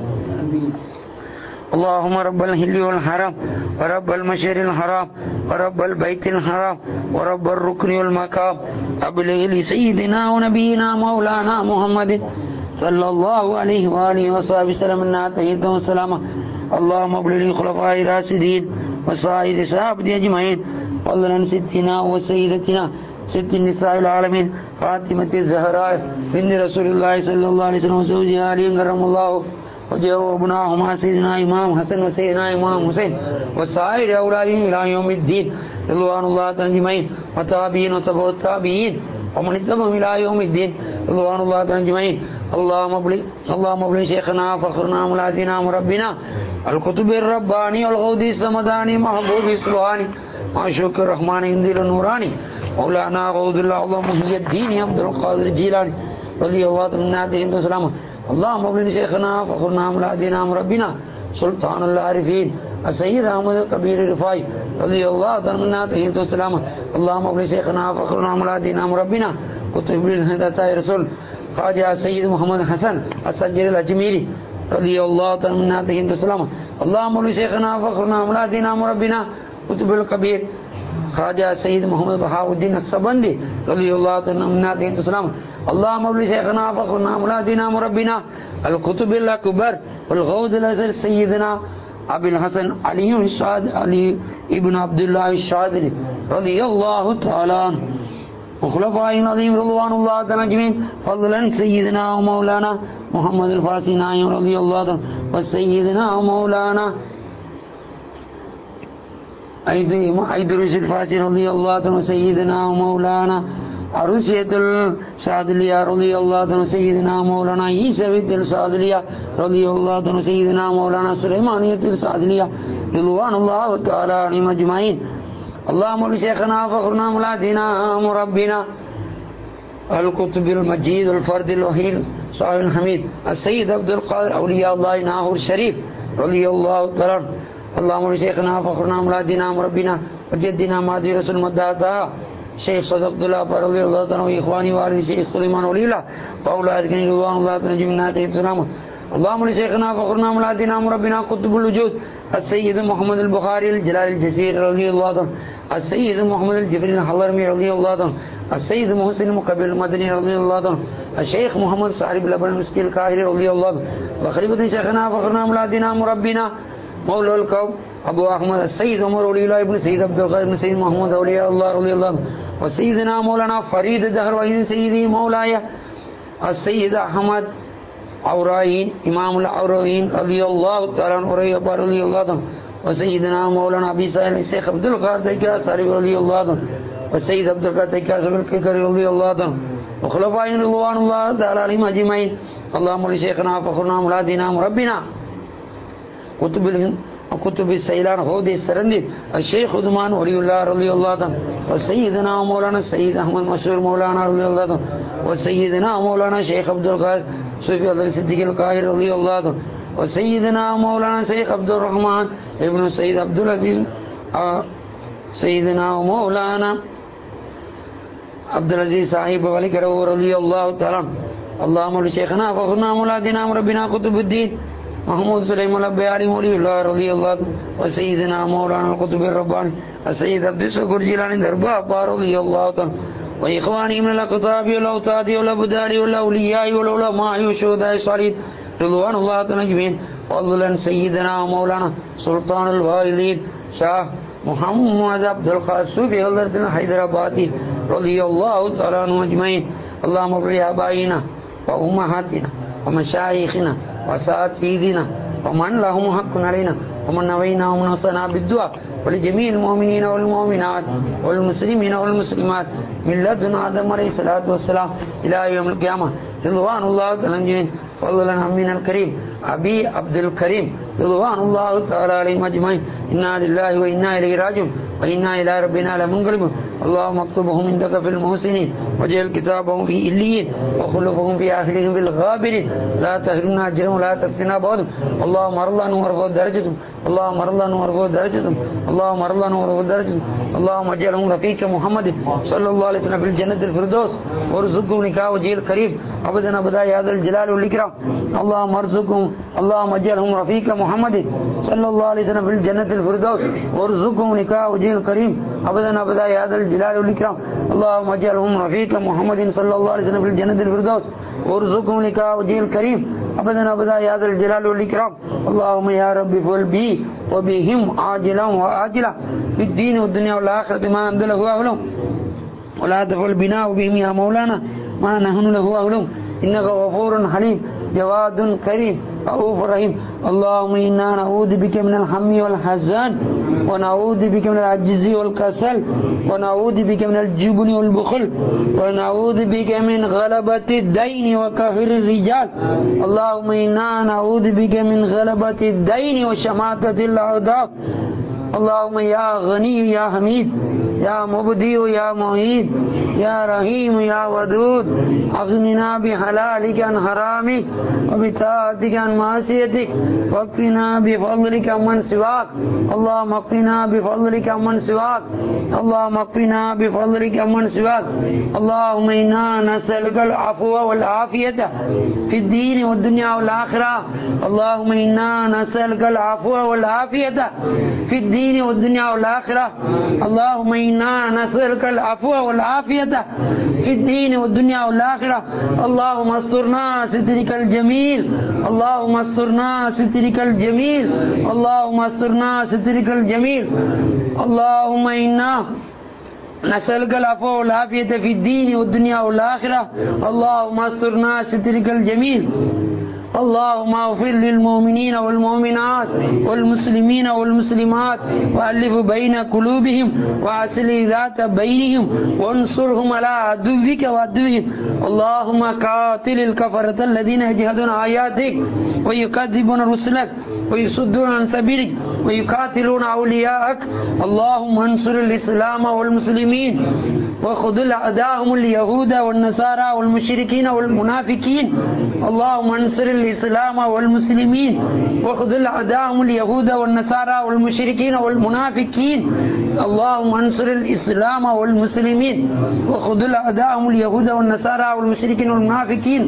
اللهم رب الهل والحرام ورب المشعر الحرام ورب البيت الحرام ورب الركن والمقام أبلغ لسيدنا ونبينا مولانا محمد صلى الله عليه وآله وصحبه وسلم الناتهية والسلامة. اللهم ابلغ للخلفاء الراشدين وصائر صحابة أجمعين فضلا ستنا وسيدتنا ست النساء العالمين فاطمة الزهراء بنت رسول الله صلى الله عليه وسلم وزوجها علي كرم الله وجاءوا ابناهما سيدنا إمام حسن وسيدنا إمام حسين وسائر أولادهم إلى يوم الدين رضوان الله أجمعين وتابعين وتبع التابعين ومن اتبعهم إلى يوم الدين رضوان الله أجمعين. اللهم ابلغ اللهم ابلغ شيخنا فخرنا ملاذنا مربنا الكتب الرباني والغوث السمداني محبوب السبحاني معشوق الرحمن انديل النوراني مولانا غوث الله اللهم محي الدين عبد القادر الجيلاني رضي الله عنه وسلم. اللهم ابلغ شيخنا فخرنا ملاذنا مربنا سلطان العارفين السيد احمد الكبير الرفاعي رضي الله عنه وسلم. اللهم ابلغ شيخنا فخرنا ملاذنا مربنا كتب الهداية رسول خواجہ سید محمد حسن السجر الاجمیری رضی اللہ عنہ وسلم. اللهم ابلغ شیخنا فخرنا ملاذنا مربنا قطب الکبیر خواجہ سید محمد بہاء الدین نقشبندی رضی اللہ عنہ وسلم. اللهم ابلغ شیخنا فخرنا ملاذنا مربنا القطب الاکبر والغوث الاثر سیدنا ابی الحسن علی الشاد علی ابن عبداللہ الشاذلی رضی اللہ تعالی عنہ وخلفائه العظيم رضوان الله أجمعين. فضلا سيدنا ومولانا محمد الفاسي نايم رضي الله عنه وسيدنا ومولانا أيدرس الفاسي رضي الله عنه وسيدنا ومولانا عروسية السعدلية رضي الله عنه سيدنا ومولانا عيسى بنت السعدلية رضي الله عنه سيدنا ومولانا سليمانية السعدلية رضوان الله تعالى عنهم أجمعين. اللهم ابلغ شيخنا فخرنا ملاذنا مربنا القطب المجيد الفرد الوحيد صاحب الحميد السيد عبد القادر أولياء الله ناهور الشريف رضي الله تعالى. اللهم ابلغ شيخنا فخرنا ملاذنا مربنا وجدنا ماضي رسول مداتا شيخ صدق عبد الله رضي الله تعالى وإخواني والدي شيخ سليمان ولي الله وأولادك رضوان الله تعالى من ناتي السلام. اللهم ابلغ شيخنا فخرنا ملاذنا مربنا قطب الوجود السيد محمد البخاري الجلال الجزير رضي الله عنه السيد محمد الجبريل الحضرمي رضي الله عنه السيد محسن المقبل المدني رضي الله عنه الشيخ محمد صاحب لبن المسكي الكاهلي رضي الله عنه وخليفة شيخنا فخرنا ملاذنا مربنا مولى الكون أبو أحمد السيد عمر ولي الله ابن سيد عبد القادر بن سيد محمد أولياء الله رضي الله عنه وسيدنا مولانا فريد الدهر وعيد سيدي مولاي السيد أحمد عورائين إمام العورائين رضي الله تعالى عنه رضي الله عنه وسيدنا مولانا أبي سائل الشيخ عبد القادر الكاسري رضي الله عنه والسيد عبد القادر الكاسري رضي الله عنه وخلفائه رضوان الله تعالى عليهم أجمعين. اللهم لشيخنا فخرنا ملاذنا مربنا كتب كتب السيلان هود السرندي الشيخ عثمان ولي الله رضي الله عنه وسيدنا مولانا السيد أحمد مشهور مولانا رضي الله عنه وسيدنا مولانا الشيخ عبد القادر صوفي عبد الصديق القاهري رضي الله عنه وسيدنا مولانا الشيخ عبد الرحمن ابن سيد عبد العزيز سيدنا ومولانا عبد العزيز صاحب ولكره رضي الله تعالى. اللهم لشيخنا فخرنا ملاذنا مربنا قطب الدين محمود سليمان البياري ولي الله رضي الله عنه وسيدنا مولانا القطب الرباني السيد عبد الشكور جيلاني درباب رضي الله عنه وإخواني من الأقطاب والأوتاد والأبدال والأولياء والعلماء والشهداء الصالحين رضوان الله أجمعين. فضلا سيدنا ومولانا سلطان الوالدين شاه محمد عبد القادر صوفي حضرة حيدرآبادي رضي الله تعالى عنهم أجمعين. اللهم اغفر لآبائنا وأمهاتنا ومشايخنا وأساتذتنا ومن لهم حق علينا ومن نوينا ومن وصانا بالدعاء ولجميع المؤمنين والمؤمنات والمسلمين والمسلمات من لدن آدم عليه الصلاة والسلام إلى يوم القيامة رضوان الله تعالى. فضلا من الكريم أبي عبد الكريم رضوان الله تعالى عليهم أجمعين. إنا لله وإنا إليه راجعون وإنا إلى ربنا لمنقلبون. اللهم اكتبهم عندك في المحسنين واجعل كتابهم في إليين وخلفهم في آخرهم بالغابرين. لا تحرمنا أجرهم ولا تفتنا بعضهم. اللهم ارض عنهم وارفع درجتهم. اللهم ارض عنهم وارفع درجتهم. اللهم ارض عنهم وارفع درجتهم. اللهم اجعلهم رفيق محمد صلى الله عليه وسلم في الجنة الفردوس وارزقهم نكاح وجه الكريم أبدا أبدا يا ذا الجلال والإكرام. اللهم ارزقهم اللهم اجعلهم رفيق محمد صلى الله عليه وسلم في الجنة الفردوس وارزقهم نكاح وجه الكريم أبدا أبدا يا ذا الجلال والإكرام. اللهم اجعلهم رفيق محمد صلى الله عليه وسلم في الجنة الفردوس وارزقهم نكاح وجه الكريم أبدا أبدا يا ذا الجلال والإكرام. اللهم يا رب فل بي وبهم عاجلا وآجلا في الدين والدنيا والآخرة ما أنت له أهلهم ولا تفعل بنا وبهم يا مولانا ما نحن له أهلهم. إنك غفور حليم جواد كريم رؤوف رحيم. اللهم إنا نعوذ بك من الهم والحزن ونعوذ بك من العجز والكسل ونعوذ بك من الجبن والبخل ونعوذ بك من غلبة الدين وقهر الرجال. اللهم إنا نعوذ بك من غلبة الدين وشماتة الأعداء. اللهم يا غني يا حميد يا مبدي يا معيد يا رحيم يا ودود أغننا بحلالك عن حرامك وبطاعتك عن معصيتك واكفنا بفضلك عمن سواك. اللهم اكفنا بفضلك عمن سواك. اللهم اكفنا بفضلك عمن سواك. اللهم إنا نسألك العفو والعافية في الدين والدنيا والآخرة. اللهم إنا نسألك العفو والعافية في الدين والدنيا والآخرة. اللهم إنا نسألك العفو والعافية في الدين والدنيا والآخرة. اللهم استرنا سترك الجميل. اللهم استرنا سترك الجميل. اللهم استرنا سترك الجميل. اللهم إنا نسألك العفو والعافية في الدين والدنيا والآخرة. اللهم استرنا سترك الجميل. اللهم اغفر للمؤمنين والمؤمنات والمسلمين والمسلمات وألف بين قلوبهم وأصلح ذات بينهم وانصرهم على عدوك وعدوهم. اللهم قاتل الكفرة الذين يجحدون آياتك ويكذبون رسلك ويصدون عن سبيلك ويقاتلون أولياءك. اللهم انصر الإسلام والمسلمين وخذل أعداءهم اليهود والنصارى والمشركين والمنافقين. اللهم انصر الإسلام والمسلمين وخذل أعداءهم اليهود والنصارى والمشركين والمنافقين. اللهم انصر الإسلام والمسلمين وخذل أعداءهم اليهود والنصارى والمشركين والمنافقين.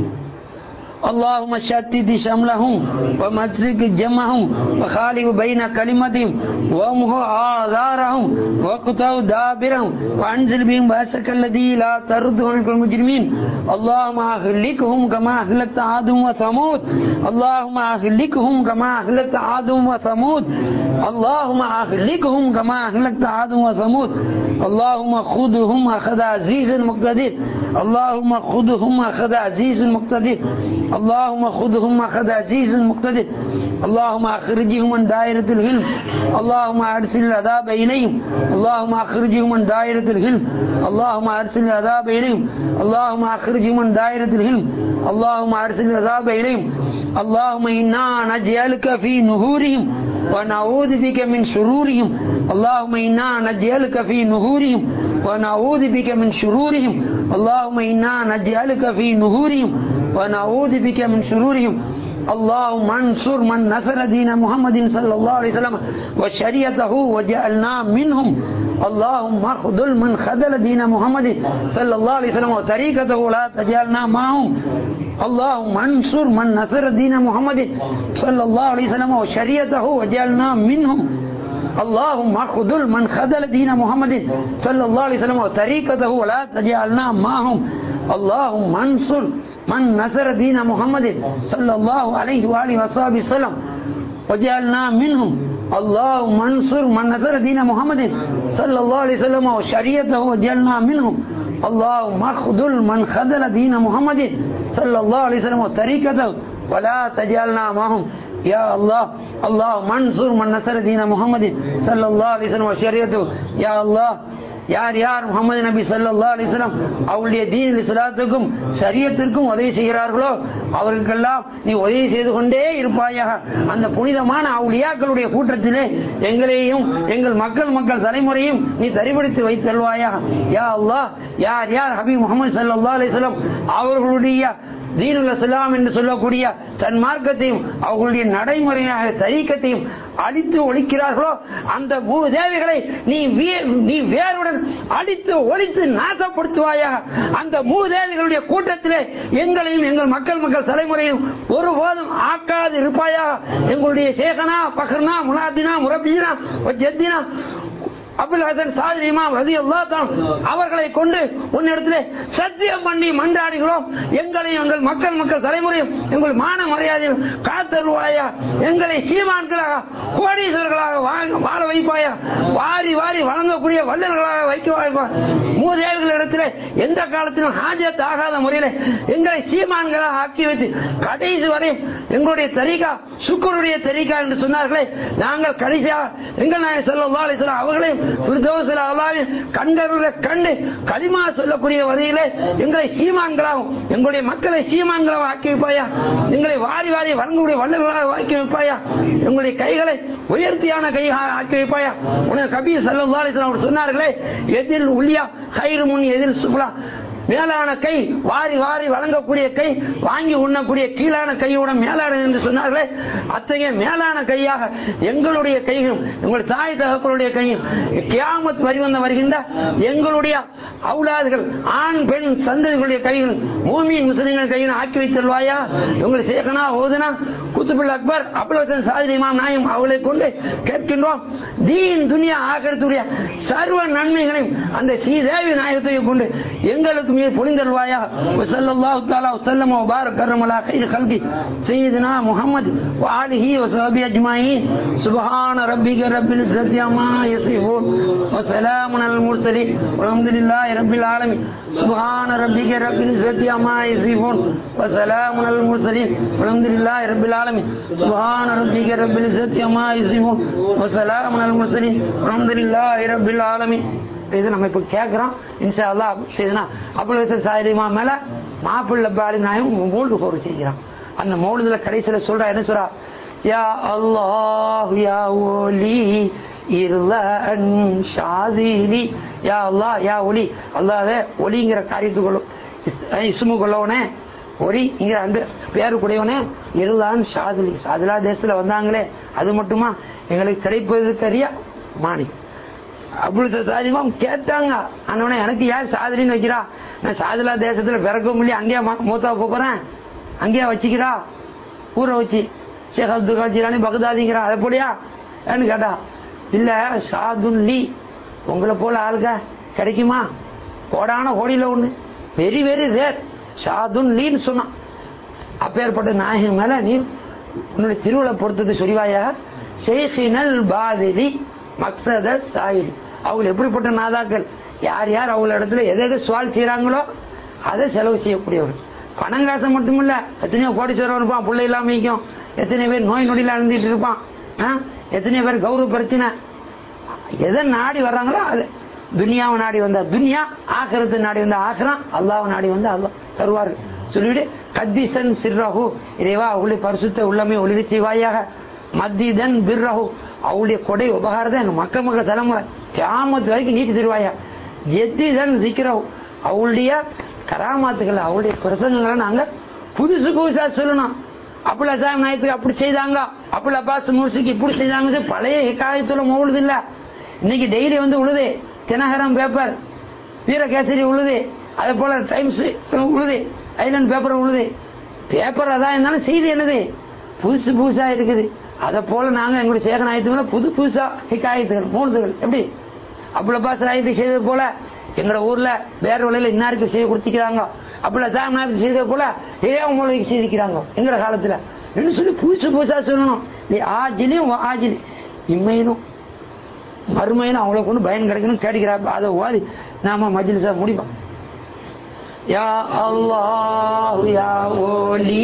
اللهم شتت شملهم ومزق جمعهم وخالف بين كلمتهم وامحو آثارهم واقطع دابرهم وانزل بهم بأسك الذي لا ترد عنك المجرمين. اللهم أهلكهم كما أهلكت عاد وثمود. اللهم أهلكهم كما أهلكت عاد وثمود. اللهم أهلكهم كما أهلكت عاد وثمود. اللهم خذهم أخذ عزيز مقتدر. اللهم خذهم أخذ عزيز مقتدر. اللهم خذهم أخذ عزيز مقتدر. اللهم أخرجهم من دائرة الغلم. اللهم أرسل العذاب إليهم. اللهم أخرجهم من دائرة الغلم. اللهم أرسل العذاب إليهم. اللهم أخرجهم من دائرة الغلم. اللهم أرسل العذاب إليهم. اللهم إنا نجعلك في نهورهم ونعوذ بك من شرورهم. اللهم إنا نجعلك في نهورهم ونعوذ بك من شرورهم. اللهم إنا نجعلك في نهورهم ونعوذ بك من شرورهم. اللهم انصر من نصر دين محمد صلى الله عليه وسلم وشريعته وجعلنا منهم. اللهم اخذل من خذل دين محمد صلى الله عليه وسلم وطريقته ولا تجعلنا معهم. اللهم انصر من نصر دين محمد صلى الله عليه وسلم وشريعته وجعلنا منهم. اللهم اخذل من خذل دين محمد صلى الله عليه وسلم وطريقته ولا تجعلنا معهم. اللهم انصر من نصر دين محمد صلى الله عليه وآله وصحبه وسلم وجعلنا منهم. اللهم انصر من نصر دين محمد صلى الله عليه وسلم وشريعته وجعلنا منهم. اللهم اخذل من خذل دين محمد صلى الله عليه وسلم وطريقته ولا تجعلنا معهم. يا الله اللهم انصر من نصر دين محمد صلى الله عليه وسلم وشريعته. يا الله யார் யார் முகமது நபி ஸல்லல்லாஹு அலைஹி வஸல்லம் அவருடைய தீன் இஸ்லாத்துக்கும் ஷரியத்திற்கும் உதவி செய்கிறார்களோ அவர்களுக்கெல்லாம் நீ உதவி செய்து கொண்டே இருப்பாயாக. அந்த புனிதமான அவுலியாக்களுடைய கூட்டத்திலே எங்களையும் எங்கள் மக்கள் மக்கள் தலைமுறையும் நீ தரிபடுத்தி வைத்தல்வாயாக. யா அல்லாஹ் யார் யார் ஹபீப் முகமது ஸல்லல்லாஹு அலைஹி வஸல்லம் அவர்களுடைய தீனுல் இஸ்லாம் என்று சொல்லக்கூடிய சன்மார்க்கத்தையும் அவர்களுடைய நடைமுறையாக தரீக்கத்தையும் அழித்து ஒழிக்கிறார்களோ அந்த மூதேவிகளை நீ நீ வேருடன் அழித்து ஒழித்து நாசப்படுத்துவாயாக. அந்த மூதேவிகளுடைய கூட்டத்திலே எங்களையும் எங்கள் மக்கள் மக்கள் தலைமுறையும் ஒருபோதும் ஆக்காது இருப்பாயாக. எங்களுடைய சேகனா பக்ரனா முலாதினா முரபினா ஜத்தினா அபுல் ஹசன் சாதிரி இமாம் ரலியல்லாஹு தஆலா அவர்களை கொண்டு உன்னிடத்திலே சத்தியம் பண்ணி மன்றாடுகிறோம், எங்களையும் எங்கள் மக்கள் மக்கள் தலைமுறையும் எங்கள் மான மரியாதையும் காத்தருவாயா, எங்களை சீமான்களாக கோடீஸ்வரர்களாக வாழ வைப்பாயா, வாரி வாரி வழங்கக்கூடிய வல்லர்களாக வைக்க மூதேவிகளிடத்திலே எந்த காலத்திலும் ஹாஜத் ஆகாத முறையில் எங்களை சீமான்களாக ஆக்கி வைத்து கடைசி வரையும் எங்களுடைய தரீகா சுக்கருடைய தரீகா என்று சொன்னார்களே, நாங்கள் கடைசியாக எங்கள் நாயகம் ஸல்லல்லாஹு அலைஹி வஸல்லம் அவர்களையும் ஃபிர்தௌஸில் அல்லாஹ்வின் கண்களில் கண்டு கலிமா சொல்லக்கூடிய வகையிலே எங்களை சீமான்களாகவும் எங்களுடைய மக்களை சீமான்களாக ஆக்கி வைப்பாயா, எங்களை வாரி வாரி வழங்கக்கூடிய வல்லர்களாக ஆக்கி வைப்பாயா, எங்களுடைய கைகளை உயர்த்தியான கையாக ஆக்கி வைப்பாயா. உனக்கு கபீர் ஸல்லல்லாஹு அலைஹி வஸல்லம் சொன்னார்களே, எதில் உல்யா கைரு முன் எதில் சுப்லா, மேலான கை வாரி வாரி வழங்கக்கூடிய கை வாங்கி உண்ணக்கூடிய கீழான கையோட மேலான என்று சொன்னார்களே, அத்தகைய மேலான கையாக எங்களுடைய கையும் எங்களுடைய தாய் தகப்பனுடைய கையும் கியாமத் வரி வந்த வருகின்ற எங்களுடைய அவுலாதுகள் ஆண் பெண் சந்ததிகளுடைய கைகள் மூமின் முஸ்லிம்கள் கையில் ஆக்கி வைத்தல்வாயா. உங்களை சேகனா ஓதுனா குத்துபுல் அக்பர் அபுல் ஹசன் சாதிரி இமாம் நாயம் அவளை கொண்டு கேட்கின்றோம், தீன் துனியா ஆகரத்துடைய சர்வ நன்மைகளையும் அந்த ஸ்ரீதேவி நாயகத்தை கொண்டு எங்களுக்கு மீது பொழிந்தல்வாயா. ஸல்லல்லாஹு தஆலா வஸல்லம் வ பாரக கர்ரம அலா கைரி கல்கி சய்யிதுனா முஹம்மத் வ ஆலிஹி வ ஸஹ்பிஹி அஜ்மாயின். சுப்ஹான ரப்பிக ரப்பில் இஸ்ஸத்தி அம்மா யசிஃபூன் வ ஸலாமுன் அலல் முர்ஸலீன் வல்ஹம்துலில்லாஹி ரப்பில் ஆலமீன். சுப்ஹான ரப்பிக ரப்பில் இஸ்ஸத்தி அம்மா யசிஃபூன் வ ஸலாமுன் அலல் முர்ஸலீன் வல்ஹம்துலில்லாஹி ரப்பில் ஆலமீன். சுப்ஹான ரப்பிக ரப்பில் இஸ்ஸத்தி அம்மா யசிஃபூன் வ ஸலாமுன் அலல் முர்ஸலீன் வல்ஹம்துலில்லாஹி ரப்பில் ஆலமீன். இது நம்ம இப்ப கேட்கிறோம். இன்ஷா அல்லாஹ் செய்தனா அபுல் ஹசன் சாதிரி இமாம் மேல மாப்பிள்ளை பாலி நாயும் மௌலிது போர் செய்கிறான். அந்த மௌலிதுல கடைசியில சொல்றா என்ன சொல்றா, யா அல்லாஹ் யா ஒலி இர்லன் ஷாதிலி, யா அல்லாஹ் யா ஒலி, அல்லாஹ்வே ஒலிங்கிற காரியத்துக்குள்ள இஸ்மு கொள்ளவனே ஒலி இங்க அந்த பேரு கூடையவனே இருளான் ஷாதிலி, சாதிலா தேசத்துல வந்தாங்களே அது மட்டுமா எங்களுக்கு கிடைப்பதற்கு அறிய மாணி. அபுல் சாதிமாம் கேட்டாங்க, ஆனவனே எனக்கு யார் சாதிரின்னு வைக்கிறா, நான் சாதிலா தேசத்துல பிறக்க முடியும் அங்கேயா மூத்தா போறேன், அங்கேயா வச்சுக்கிறா ஊரை வச்சு ஷேக் அப்துல் காதர் ஜிலானி பகதாதிங்கிறா அதை போலியா ஏன்னு கேட்டா, இல்ல சாதுல்லி உங்களை போல ஆளுங்க கிடைக்குமா, கோடான கோடியில ஒண்ணு வெரி வெரி ரேர் சாதுல்லின்னு சொன்னான். அப்பேற்பட்ட நாயகன் மேல நீ உன்னுடைய திருவிழா பொறுத்தது சொல்லிவாயா. ஷேഖினல் பாதிலி மக்சத சாயிலி, அவங்க எப்படிப்பட்ட நாதாக்கள், யார் யார் அவங்க இடத்துல எதை எதை சுவால் செய்யறாங்களோ அதை செலவு செய்யக்கூடியவர்கள். பணம் காசை மட்டுமில்ல, எத்தனையோ கோடீஸ்வரம் இருப்பான் பிள்ளை இல்லாம வைக்கும், எத்தனை பேர் நோய் நொடியில அழுந்துட்டு இருப்பான், எத்தனை பேர் கௌரவ பிரச்சனை, எதை நாடி வர்றாங்களோ அது துனியாவை நாடி வந்தா துனியா, ஆகிரத்தை நாடி வந்தா ஆகிரம், அல்லாஹ்வை நாடி வந்தா அல்லாஹ் தருவார்கள் சொல்லிவிட்டு கத்திசன் சிர்ரஹு, இறைவா அவளுடைய பரிசுத்த உள்ளமே ஒளிர செய்வாயாக. மத்திதன் பிர்ரஹு, அவளுடைய கொடை உபகாரத்தை எங்க மக்க மக்கள் தலைமுறை கியாமத் வரைக்கும் நீட்டி தருவாயா. ஜெத்திதன் சிக்கிறவு, அவளுடைய கராமாத்துக்களை அவளுடைய பிரசங்கங்களை நாங்க புதுசு புதுசா சொல்லணும். அப்புல் அசாம் நாயத்துக்கு அப்படி செய்தாங்க, அப்புல் அப்பாஸ் மூர்சிக்கு இப்படி செய்தாங்க, பழைய ஹிகாயத்துல உழுது இல்ல. இன்னைக்கு டெய்லி வந்து உழுது, தினகரம் பேப்பர் வீரகேசரி உழுது, அதே போல டைம்ஸ் உழுது, ஐலண்ட் பேப்பர் உழுது. பேப்பர் அதான் இருந்தாலும் செய்தி என்னது புதுசு புதுசா இருக்குது. அதை போல நாங்க எங்களுடைய சேகன் ஆயத்துக்களை புது புதுசா ஹிகாயத்துகள் மூழுதுகள் எப்படி அப்புல் அப்பாஸ் ஆயத்தை செய்தது போல எங்களோட ஊர்ல வேற வழியில இன்னாருக்கு செய்து கொடுத்திக்கிறாங்க, அப்புல சாம் நாயத்துக்கு செய்தது போல ஏன் மூலிகை செய்திக்கிறாங்க எங்கட காலத்துல என்று சொல்லி புதுசு புதுசா சொல்லணும். ஆஜிலையும் ஆஜிலி இம்மையிலும் மறுமையிலும் அவங்களை கொண்டு பயன் கிடைக்கணும் கேட்கிறாங்க. அதை ஓதி நாம மஜ்லிஸா முடிப்போம். யா அல்லாஹ் யா ஒலி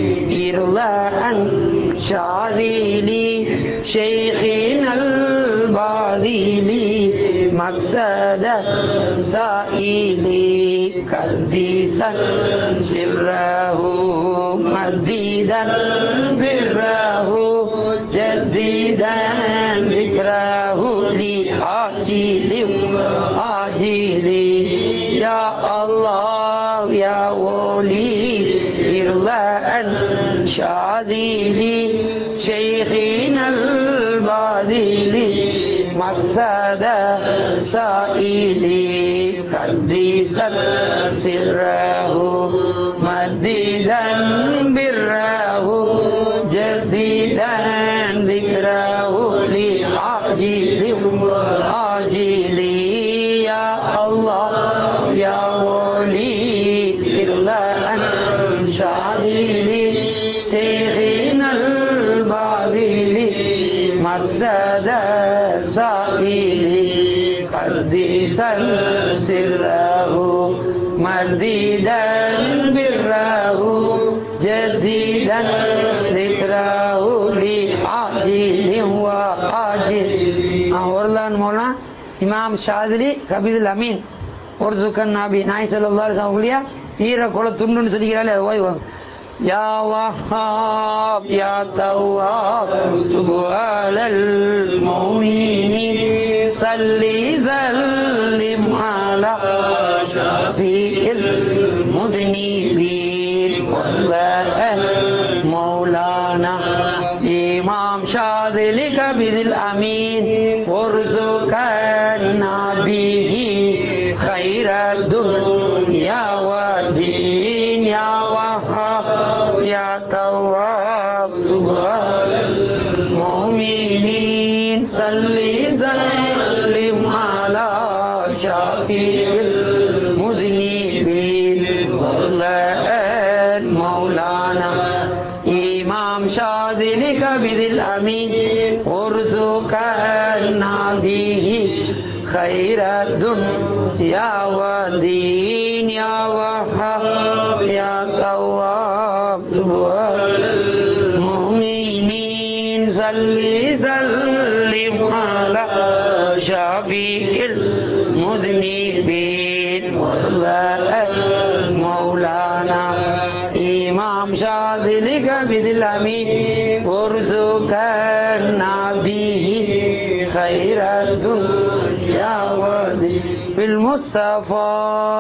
இர்லன் ஷாதிலி ஷைഖினல் பாதிலி மக்சத சாயிலி கதிசன் சிர்ரஹு மதிதன் பிர்ரஹு ஜதிதன் ذكره لآجل آجل يا الله يا ولي إرضاء شاذلي شيخنا الباذل مقصد سائلي قديسا سره مديدا بره جديدا ذكره لعاجل عاجل قائلي قدسا سره مديدا بره جديدا ذكره لعاجل وعاجل. அவர்தான் மோனா இமாம் ஷாதிலி கபீதுல் அமீன் ஒரு சுக்கன் நாபி நாய் ஸல்லல்லாஹு அலைஹி ஈர கொலை துண்டுன்னு சொல்லிக்கிறாளே ஓய் யா வஹாப் யா தவ்வாப் துபு அலல் முஃமினீன் ஸல்லி ஸல்லிம் அலா ஷஃபீஇல் முذنبீன் மௌலானா இமாம் ஷாதிலி கபீதுல் அமீன் وارزقنا به خير الدنيا والدين يا وهاب يا تواب المؤمنين صل سلم على شفيع المذنبين مولانا إمام شاذلي كبذل أمين وارزقنا به خير الدنيا والدين يا وهاب يا تواب المؤمنين صل سلم على شفيع المذنبين مولانا إمام شاذلي كبذل أمين وارزقنا به خير الدنيا والدين بالمصطفى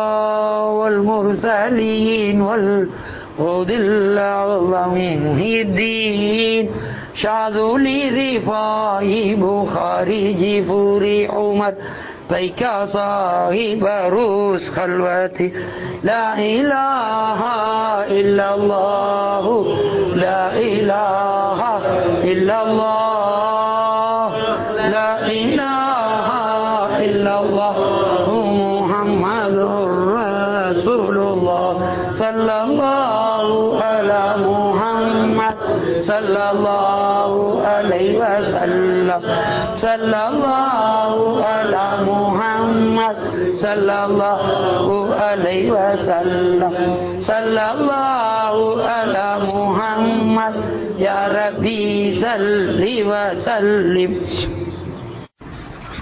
والمرسلين والعود الأعظم محي الدين شاذلي رفاعي بخاري جفوري عمر طيك صاحب روس خلوتي لا إله إلا الله لا إله إلا الله لا إله إلا الله محمد رسول الله صلى الله على محمد صلى الله عليه وسلم صلى الله على محمد صلى الله عليه وسلم صلى الله على محمد يا ربي صل وسلم